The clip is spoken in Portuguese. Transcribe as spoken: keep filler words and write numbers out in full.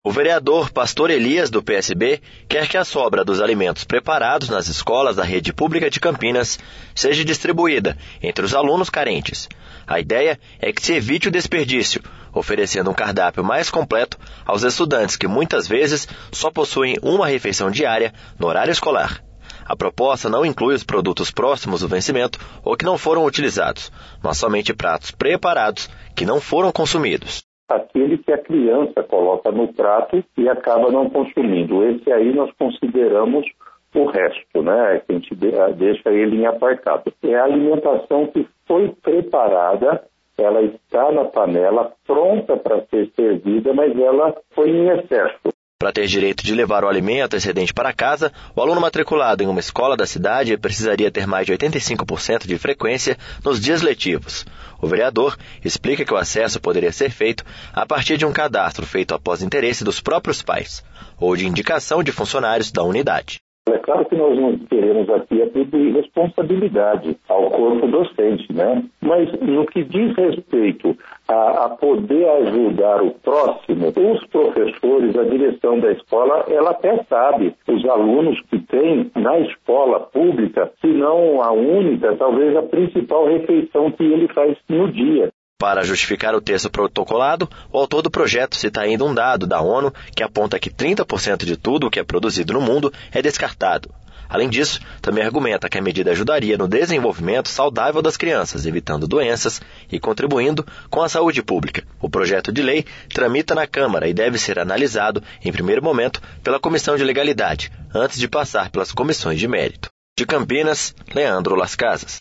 O vereador Pastor Elias, do P S B, quer que a sobra dos alimentos preparados nas escolas da rede pública de Campinas seja distribuída entre os alunos carentes. A ideia é que se evite o desperdício, oferecendo um cardápio mais completo aos estudantes que muitas vezes só possuem uma refeição diária no horário escolar. A proposta não inclui os produtos próximos do vencimento ou que não foram utilizados, mas somente pratos preparados que não foram consumidos. Aquele que a criança coloca no prato e acaba não consumindo. Esse aí nós consideramos o resto, né? Que a gente deixa ele em apartado. É a alimentação que foi preparada, ela está na panela, pronta para ser servida, mas ela foi em excesso. Para ter direito de levar o alimento excedente para casa, o aluno matriculado em uma escola da cidade precisaria ter mais de oitenta e cinco por cento de frequência nos dias letivos. O vereador explica que o acesso poderia ser feito a partir de um cadastro feito após interesse dos próprios pais, ou de indicação de funcionários da unidade. É claro que nós não queremos aqui atribuir responsabilidade ao corpo docente, né? Mas no que diz respeito a, a poder ajudar o próximo, os professores, a direção da escola, ela até sabe, os alunos que tem na escola pública, se não a única, talvez a principal refeição que ele faz no dia. Para justificar o texto protocolado, o autor do projeto cita ainda um dado da ONU que aponta que trinta por cento de tudo o que é produzido no mundo é descartado. Além disso, também argumenta que a medida ajudaria no desenvolvimento saudável das crianças, evitando doenças e contribuindo com a saúde pública. O projeto de lei tramita na Câmara e deve ser analisado, em primeiro momento, pela Comissão de Legalidade, antes de passar pelas comissões de mérito. De Campinas, Leandro Las Casas.